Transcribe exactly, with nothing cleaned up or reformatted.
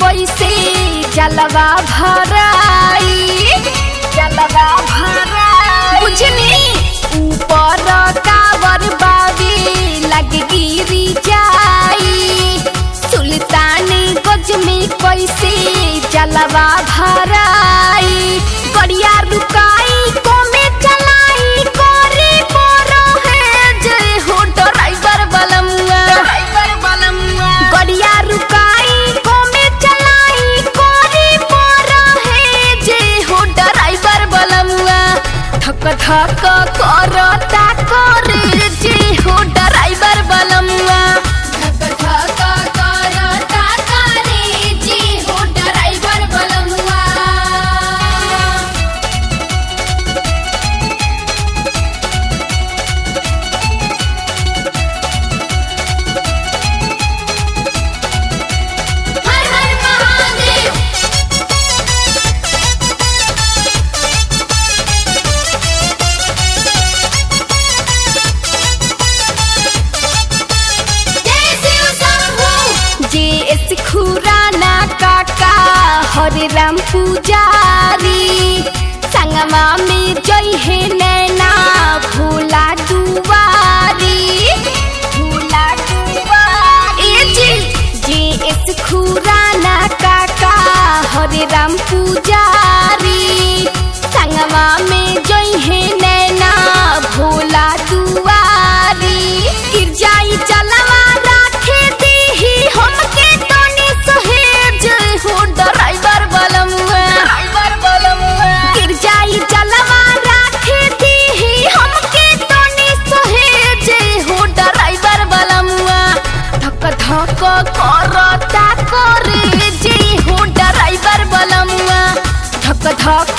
कैसे जलवा भराई जलवा भराई बुझनी ऊपर कावर बाबी लग गिरी जाई सुल्तानगंज में कैसे जलवा भराई गड़िया रुकाई कोमे चलाई करे परो है जय हो ड्राइवर बलमुआ ड्राइवर बलमुआ गड़िया रुकाई कोमे चलाई करे परो है जय हो ड्राइवर बलमुआ धक धक करता करे जय हो ड्राइवर बलमुआ धक धक करता करे जय हो ड्राइवर बलमुआ हर हर महादेव जय शिव शंभू जे एस खुराना काका हरे राम पुजारी संगमा में जय हे नैना भोला दुआरी भोला दुआरी ए जी जे एस खुराना काका हरे राम पुजारी संगमा में जय हे नैना भोला दुआरी गिर जाई चलवा राखे दीही हमके तनी सहेज हो ड्राइवर बलमुआ ड्राइवर बलमुआ गिर जाई चलवा राखे दीही हमके तनी सहेज हो ड्राइवर बलमुआ धक धक करता करे जे हो ड्राइवर बलमुआ धक धक